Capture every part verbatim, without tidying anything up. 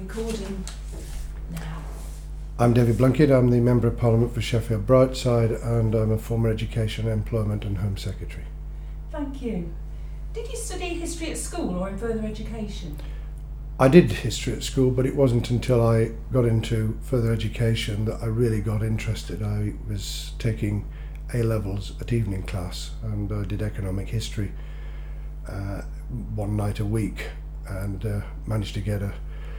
recording now. I'm David Blunkett, I'm the Member of Parliament for Sheffield Brightside, and I'm a former Education, Employment and Home Secretary. Thank you. Did you study history at school or in further education? I did history at school, but it wasn't until I got into further education that I really got interested. I was taking A-levels at evening class, and I did economic history uh, one night a week, and uh, managed to get a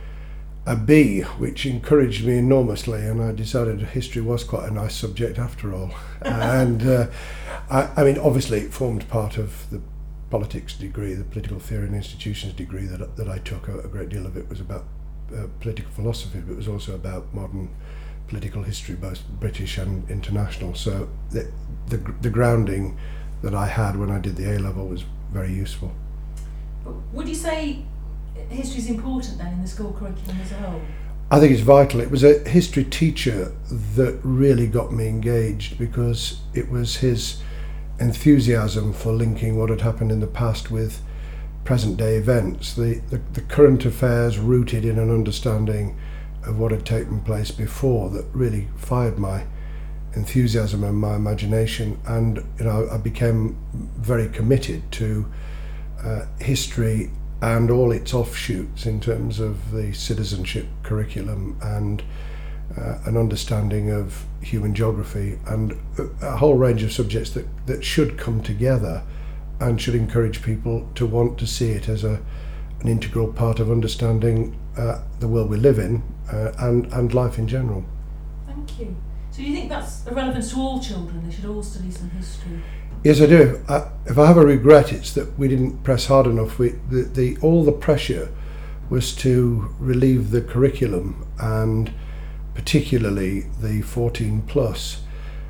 a B, which encouraged me enormously, and I decided history was quite a nice subject after all. and uh, I, I mean, obviously it formed part of the politics degree, the political theory and institutions degree that, that I took. A, a great deal of it was about uh, political philosophy, but it was also about modern political history, both British and international. So the, the, the grounding that I had when I did the A-level was very useful. But would you say history is important then in the school curriculum as a whole? I think it's vital. It was a history teacher that really got me engaged, because it was his enthusiasm for linking what had happened in the past with present day events, the, the, the current affairs rooted in an understanding of what had taken place before, that really fired my enthusiasm and my imagination. And you know, I became very committed to uh, history and all its offshoots in terms of the citizenship curriculum and uh, an understanding of human geography, and a, a whole range of subjects that, that should come together and should encourage people to want to see it as a an integral part of understanding uh, the world we live in uh, and, and life in general. Thank you. So you think that's a relevance to all children? They should all study some history? Yes, I do. I, if I have a regret, it's that we didn't press hard enough. We, the, the, all the pressure was to relieve the curriculum, and particularly the fourteen plus.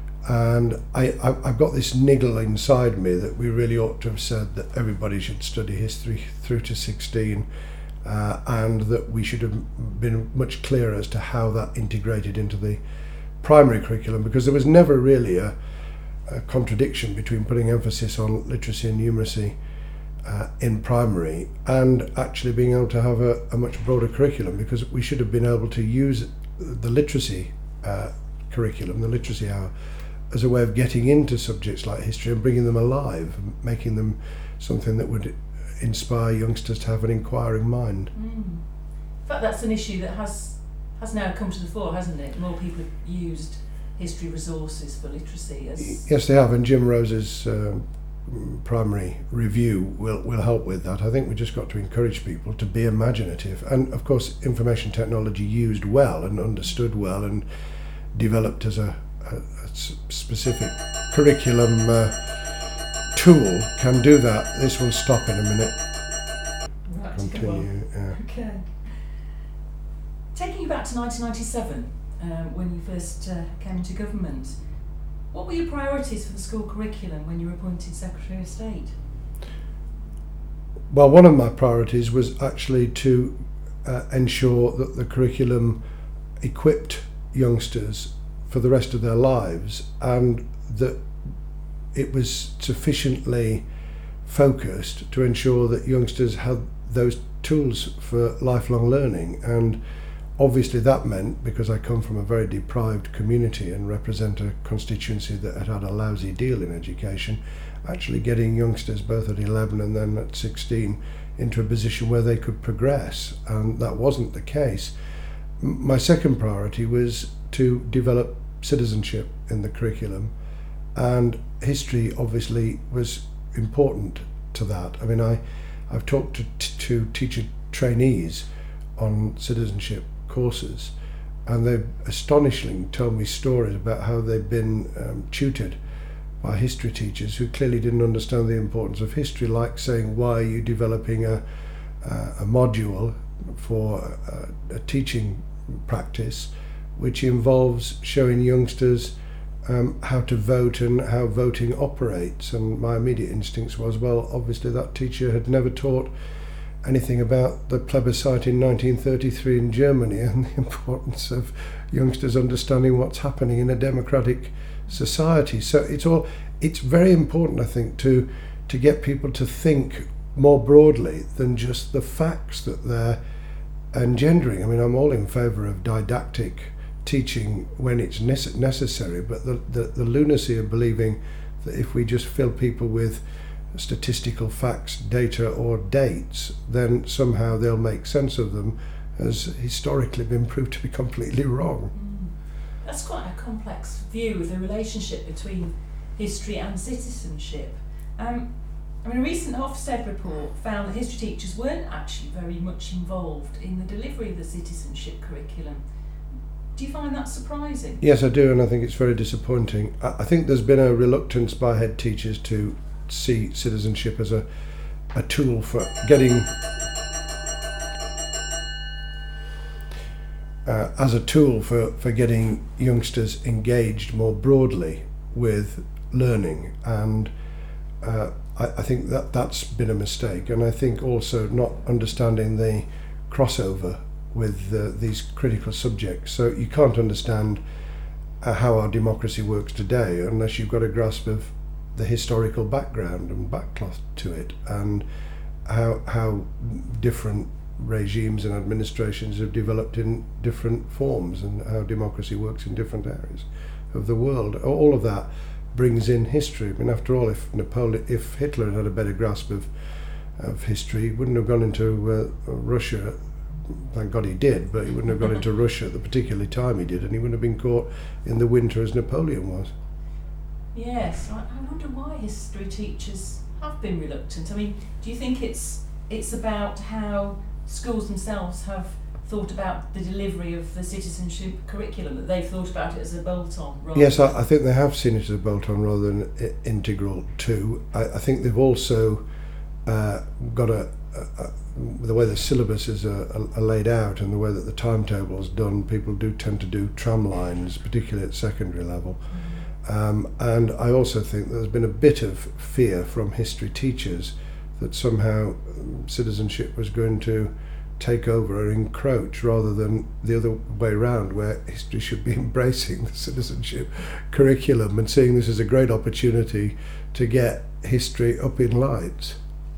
And I, I, I've got this niggle inside me that we really ought to have said that everybody should study history through to sixteen, uh, and that we should have been much clearer as to how that integrated into the primary curriculum, because there was never really a a contradiction between putting emphasis on literacy and numeracy uh, in primary and actually being able to have a, a much broader curriculum, because we should have been able to use the literacy uh, curriculum, the literacy hour, as a way of getting into subjects like history and bringing them alive, making them something that would inspire youngsters to have an inquiring mind. Mm. In fact, that's an issue that has has now come to the fore, hasn't it? More people have used history resources for literacy. As yes, they have, and Jim Rose's uh, primary review will, will help with that. I think we just got to encourage people to be imaginative, and of course information technology used well and understood well and developed as a, a, a specific curriculum uh, tool can do that. This will stop in a minute. Right, Continue. Yeah. Okay. Taking you back to nineteen ninety-seven, Um, when you first uh, came into government, what were your priorities for the school curriculum when you were appointed Secretary of State? Well, one of my priorities was actually to uh, ensure that the curriculum equipped youngsters for the rest of their lives, and that it was sufficiently focused to ensure that youngsters had those tools for lifelong learning. And obviously that meant, because I come from a very deprived community and represent a constituency that had had a lousy deal in education, actually getting youngsters both at eleven and then at sixteen into a position where they could progress, and that wasn't the case. M- my second priority was to develop citizenship in the curriculum, and history obviously was important to that. I mean, I, I've talked to, t- to teacher trainees on citizenship courses, and they've astonishingly told me stories about how they've been um, tutored by history teachers who clearly didn't understand the importance of history, like saying, why are you developing a, uh, a module for a, a teaching practice which involves showing youngsters um, how to vote and how voting operates? And my immediate instincts was, well, obviously that teacher had never taught anything about the plebiscite in nineteen thirty-three in Germany and the importance of youngsters understanding what's happening in a democratic society. So it's all it's very important, I think, to to get people to think more broadly than just the facts that they're engendering. I mean, I'm all in favour of didactic teaching when it's nece- necessary, but the, the, the lunacy of believing that if we just fill people with statistical facts, data or dates, then somehow they'll make sense of them has historically been proved to be completely wrong. Mm. That's quite a complex view of the relationship between history and citizenship. Um, I mean, a recent Ofsted report found that history teachers weren't actually very much involved in the delivery of the citizenship curriculum. Do you find that surprising? Yes, I do, and I think it's very disappointing. I, I think there's been a reluctance by head teachers to see citizenship as a, a tool for getting uh, as a tool for, for getting youngsters engaged more broadly with learning, and uh, I, I think that that's been a mistake. And I think also not understanding the crossover with uh, these critical subjects. So you can't understand uh, how our democracy works today unless you've got a grasp of the historical background and backcloth to it, and how how different regimes and administrations have developed in different forms, and how democracy works in different areas of the world. All of that brings in history. I mean, after all, if Napoleon, if Hitler had had a better grasp of of history, he wouldn't have gone into uh, Russia. Thank God he did, but he wouldn't have gone into Russia at the particular time he did, and he wouldn't have been caught in the winter as Napoleon was. Yes, I, I wonder why history teachers have been reluctant. I mean, do you think it's it's about how schools themselves have thought about the delivery of the citizenship curriculum, that they've thought about it as a bolt-on? Rather yes, I, I think they have seen it as a bolt-on rather than I- integral to. I, I think they've also uh, got a, a, a the way the syllabuses are, are, are laid out and the way that the timetable is done. People do tend to do tram lines, particularly at secondary level. Mm. Um, and I also think there's been a bit of fear from history teachers that somehow citizenship was going to take over or encroach, rather than the other way around, where history should be embracing the citizenship curriculum and seeing this as a great opportunity to get history up in lights.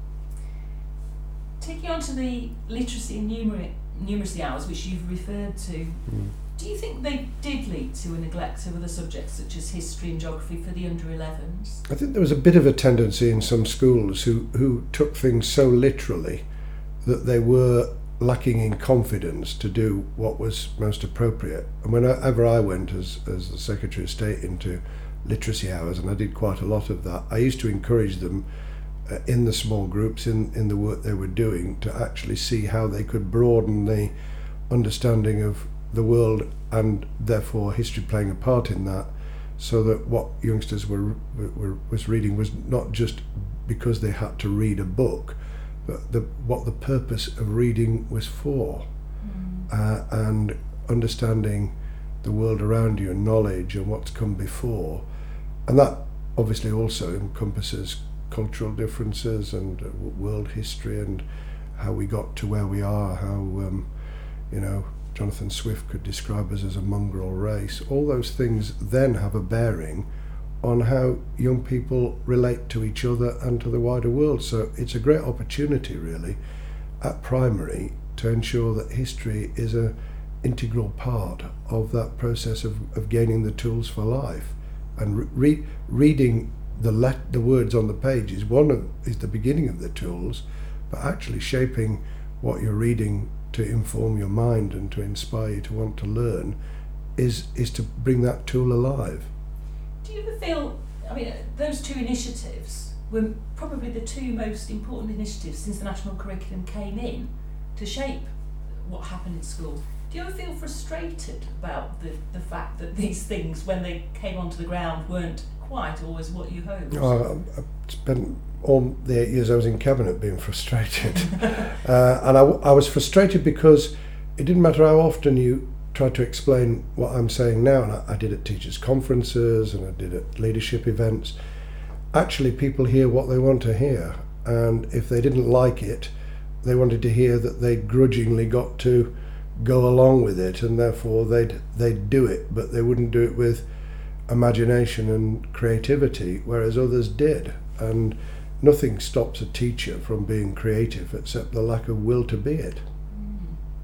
Taking on to the literacy and numer- numeracy hours, which you've referred to, mm. do you think they did lead to a neglect of other subjects such as history and geography for the under elevens? I think there was a bit of a tendency in some schools who, who took things so literally that they were lacking in confidence to do what was most appropriate. And whenever I went as, as the Secretary of State into literacy hours, and I did quite a lot of that, I used to encourage them uh, in the small groups, in, in the work they were doing, to actually see how they could broaden the understanding of the world, and therefore history playing a part in that, so that what youngsters were, were was reading was not just because they had to read a book, but the, what the purpose of reading was for, mm. uh, and understanding the world around you and knowledge and what's come before. And that obviously also encompasses cultural differences and uh, world history and how we got to where we are, how um, you know, Jonathan Swift could describe us as a mongrel race. All those things then have a bearing on how young people relate to each other and to the wider world. So it's a great opportunity really at primary to ensure that history is an integral part of that process of, of gaining the tools for life. And re- reading the let the words on the page is one of is the beginning of the tools, but actually shaping what you're reading to inform your mind and to inspire you to want to learn is is to bring that tool alive. Do you ever feel, I mean, those two initiatives were probably the two most important initiatives since the national curriculum came in to shape what happened in school. Do you ever feel frustrated about the, the fact that these things, when they came onto the ground, weren't quite always what you hoped? Oh, I spent all the eight years I was in Cabinet being frustrated. uh, and I, I was frustrated because it didn't matter how often you tried to explain what I'm saying now, and I, I did at teachers' conferences and I did at leadership events. Actually, people hear what they want to hear, and if they didn't like it, they wanted to hear that they grudgingly got to go along with it, and therefore they'd they'd do it, but they wouldn't do it with imagination and creativity, whereas others did. And nothing stops a teacher from being creative except the lack of will to be it. Mm.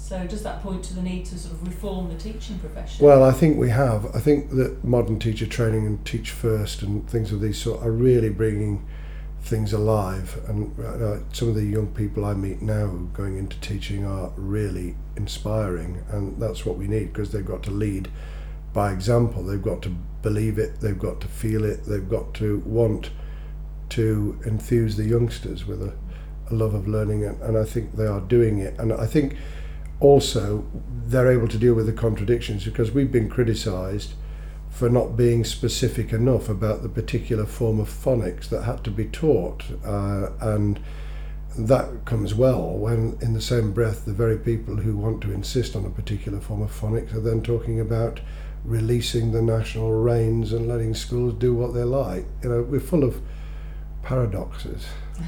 So does that point to the need to sort of reform the teaching profession? Well, I think we have. I think that modern teacher training and Teach First and things of these sort are really bringing things alive. And uh, some of the young people I meet now going into teaching are really inspiring, and that's what we need, because they've got to lead by example. They've got to believe it, they've got to feel it, they've got to want to enthuse the youngsters with a, a love of learning, and, and I think they are doing it. And I think also they're able to deal with the contradictions, because we've been criticised for not being specific enough about the particular form of phonics that had to be taught, uh, and that comes well when in the same breath the very people who want to insist on a particular form of phonics are then talking about releasing the national reins and letting schools do what they like. You know, we're full of paradoxes.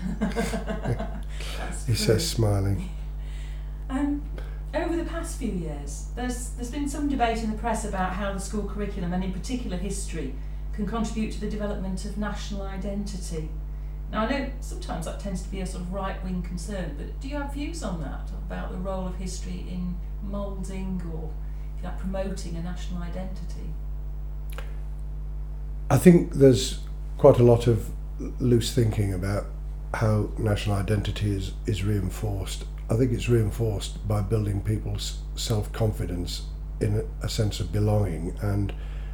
He says, smiling. Um, over the past few years, there's there's been some debate in the press about how the school curriculum, and in particular history, can contribute to the development of national identity. Now, I know sometimes that tends to be a sort of right-wing concern, but do you have views on that, about the role of history in moulding or, if you like, promoting a national identity? I think there's quite a lot of loose thinking about how national identity is, is reinforced. I think it's reinforced by building people's self-confidence in a, a sense of belonging and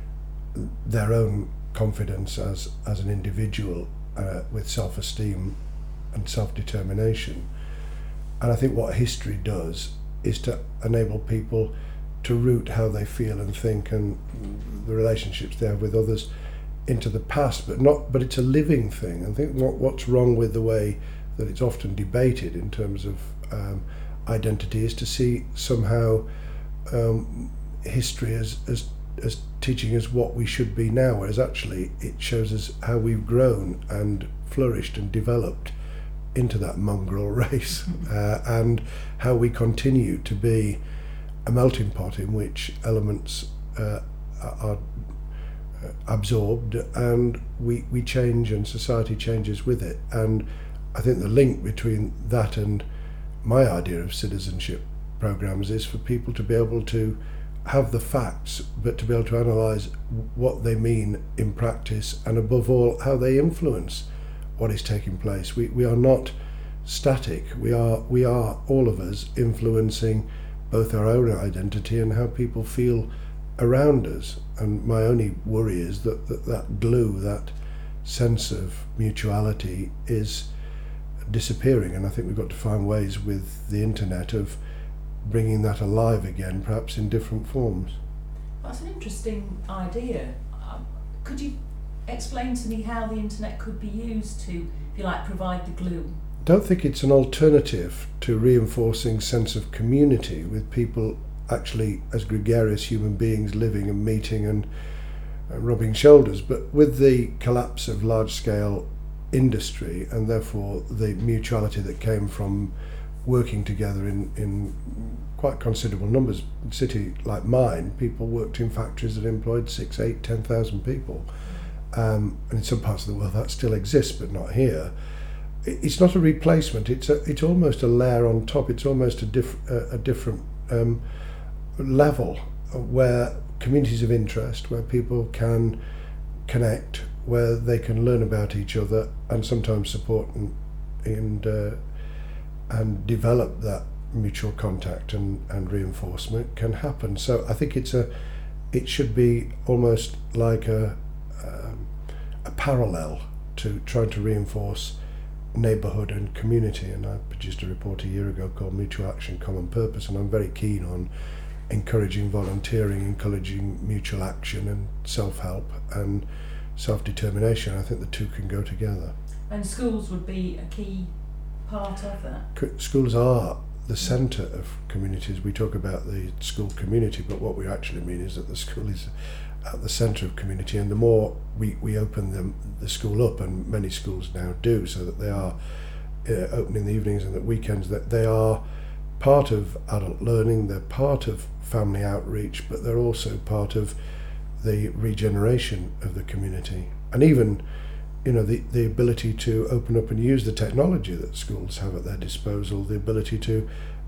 their own confidence as, as an individual, uh, with self-esteem and self-determination. And I think what history does is to enable people to root how they feel and think and the relationships they have with others into the past, but not. But it's a living thing. I think what, what's wrong with the way that it's often debated in terms of um, identity is to see somehow um, history as, as as teaching us what we should be now, whereas actually it shows us how we've grown and flourished and developed into that mongrel race, uh, and how we continue to be a melting pot in which elements uh, are absorbed, and we, we change and society changes with it. And I think the link between that and my idea of citizenship programs is for people to be able to have the facts, but to be able to analyse what they mean in practice, and above all how they influence what is taking place. We we are not static. We are we are all of us influencing both our own identity and how people feel around us. And my only worry is that that, that glue, that sense of mutuality, is disappearing. And I think we've got to find ways with the internet of bringing that alive again, perhaps in different forms. That's an interesting idea. Um, could you explain to me how the internet could be used to, if you like, provide the glue? I don't think it's an alternative to reinforcing sense of community with people actually as gregarious human beings living and meeting and uh, rubbing shoulders. But with the collapse of large-scale industry, and therefore the mutuality that came from working together in, in quite considerable numbers. In a city like mine, people worked in factories that employed six, eight, ten thousand people. Um, and in some parts of the world that still exists, but not here. It's not a replacement. It's a, it's almost a layer on top. It's almost a, diff, a, a different um, level where communities of interest, where people can connect, where they can learn about each other and sometimes support and and uh, and develop that mutual contact and, and reinforcement can happen. So I think it's a, it should be almost like a, um, a parallel to trying to reinforce neighbourhood and community. And I produced a report a year ago called Mutual Action, Common Purpose, and I'm very keen on encouraging volunteering, encouraging mutual action and self-help and self-determination. I think the two can go together. And schools would be a key part of that. Schools are the centre of communities. We talk about the school community, but what we actually mean is that the school is at the centre of community, and the more we, we open them, the school up, and many schools now do, so that they are uh, open in the evenings and at weekends, that they are part of adult learning, they're part of family outreach, but they're also part of the regeneration of the community. And even you know, the, the ability to open up and use the technology that schools have at their disposal, the ability to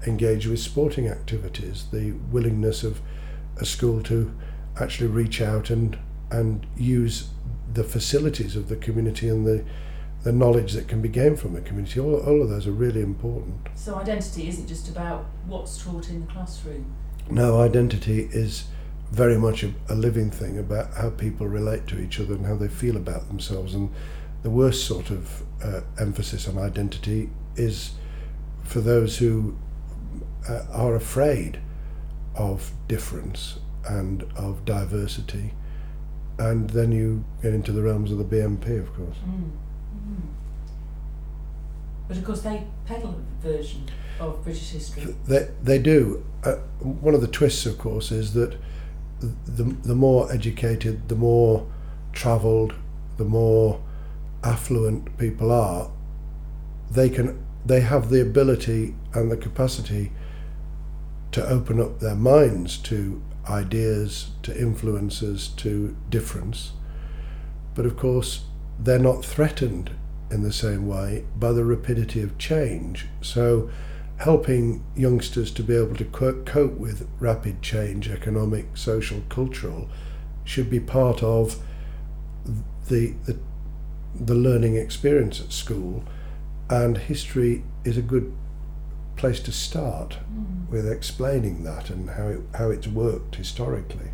engage with sporting activities, the willingness of a school to actually reach out and and use the facilities of the community and the the knowledge that can be gained from the community. All, all of those are really important. So identity isn't just about what's taught in the classroom? No, identity is very much a, a living thing about how people relate to each other and how they feel about themselves. And the worst sort of uh, emphasis on identity is for those who uh, are afraid of difference and of diversity. And then you get into the realms of the B M P, of course. Mm. Mm. But of course they peddle a version of British history. They, they do. Uh, one of the twists, of course, is that the, the more educated, the more travelled, the more affluent people are, they can they have the ability and the capacity to open up their minds to ideas, to influences, to difference. But of course, they're not threatened in the same way by the rapidity of change. So helping youngsters to be able to co- cope with rapid change, economic, social, cultural, should be part of the, the the learning experience at school, and history is a good place to start mm. with explaining that and how it, how it's worked historically.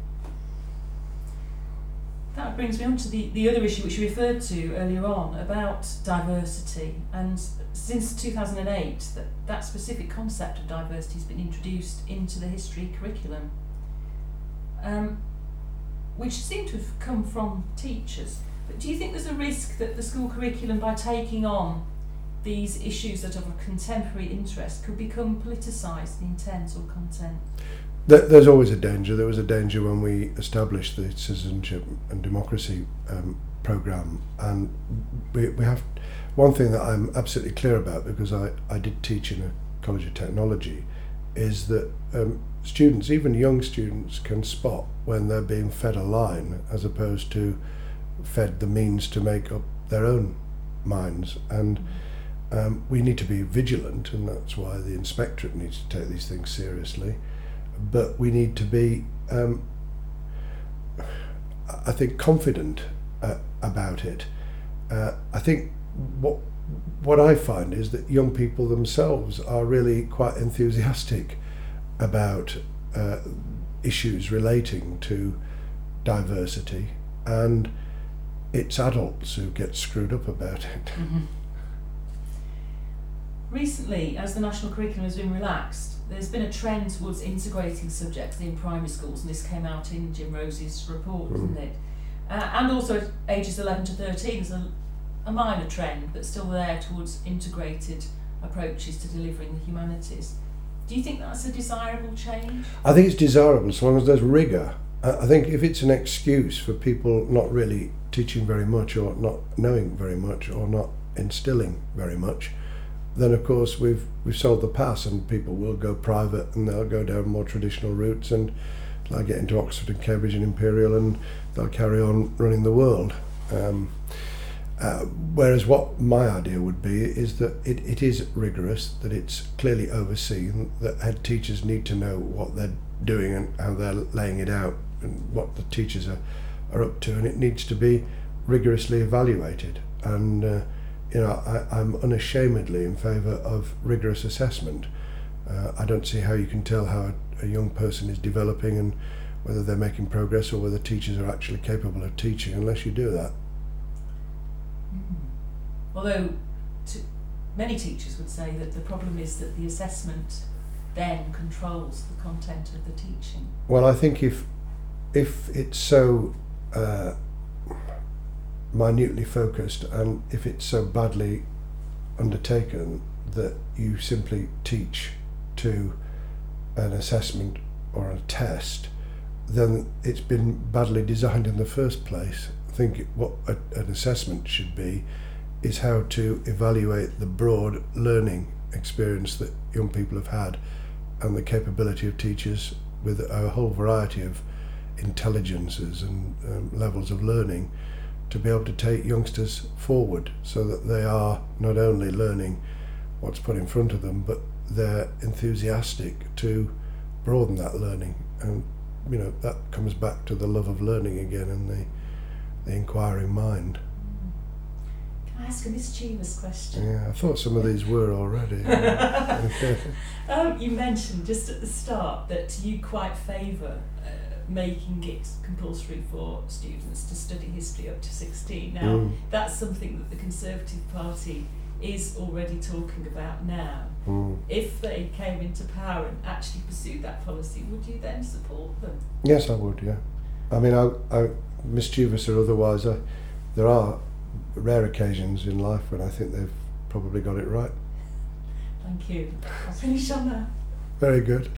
That brings me on to the, the other issue which you referred to earlier on about diversity, and since two thousand eight that, that specific concept of diversity has been introduced into the history curriculum, um, which seem to have come from teachers. But do you think there's a risk that the school curriculum, by taking on these issues that are of contemporary interest, could become politicised in intent or content? There's always a danger. There was a danger when we established the citizenship and democracy um, programme, and we, we have one thing that I'm absolutely clear about, because I, I did teach in a college of technology, is that um, students, even young students, can spot when they're being fed a line as opposed to fed the means to make up their own minds. And um, we need to be vigilant, and that's why the inspectorate needs to take these things seriously. But we need to be, um, I think, confident uh, about it. Uh, I think what what I find is that young people themselves are really quite enthusiastic about uh, issues relating to diversity, and it's adults who get screwed up about it. Mm-hmm. Recently, as the national curriculum has been relaxed, there's been a trend towards integrating subjects in primary schools, and this came out in Jim Rose's report, mm. didn't it? Uh, and also at ages eleven to thirteen, there's a, a minor trend, but still there, towards integrated approaches to delivering the humanities. Do you think that's a desirable change? I think it's desirable so long as there's rigour. I think if it's an excuse for people not really teaching very much, or not knowing very much, or not instilling very much, then of course we've we've sold the pass, and people will go private and they'll go down more traditional routes, and they'll get into Oxford and Cambridge and Imperial, and they'll carry on running the world. Um, uh, whereas what my idea would be is that it, it is rigorous, that it's clearly overseen, that head teachers need to know what they're doing and how they're laying it out and what the teachers are, are up to, and it needs to be rigorously evaluated. And uh, you know, I, I'm unashamedly in favour of rigorous assessment. Uh, I don't see how you can tell how a, a young person is developing and whether they're making progress or whether teachers are actually capable of teaching unless you do that. Mm. Although to, many teachers would say that the problem is that the assessment then controls the content of the teaching. Well, I think if if it's so uh, minutely focused, and if it's so badly undertaken that you simply teach to an assessment or a test, then it's been badly designed in the first place. I think what a, an assessment should be is how to evaluate the broad learning experience that young people have had, and the capability of teachers with a whole variety of intelligences and um, levels of learning to be able to take youngsters forward, so that they are not only learning what's put in front of them, but they're enthusiastic to broaden that learning. And you know, that comes back to the love of learning again and the, the inquiring mind. Can I ask a mischievous question? Yeah, I thought some of these were already. um, you mentioned just at the start that you quite favour uh, making it compulsory for students to study history up to sixteen. Now, Mm. that's something that the Conservative Party is already talking about now. Mm. If they came into power and actually pursued that policy, would you then support them? Yes, I would, yeah. I mean, I, I, mischievous or otherwise, I, there are rare occasions in life when I think they've probably got it right. Thank you. I'll finish on that. Very good.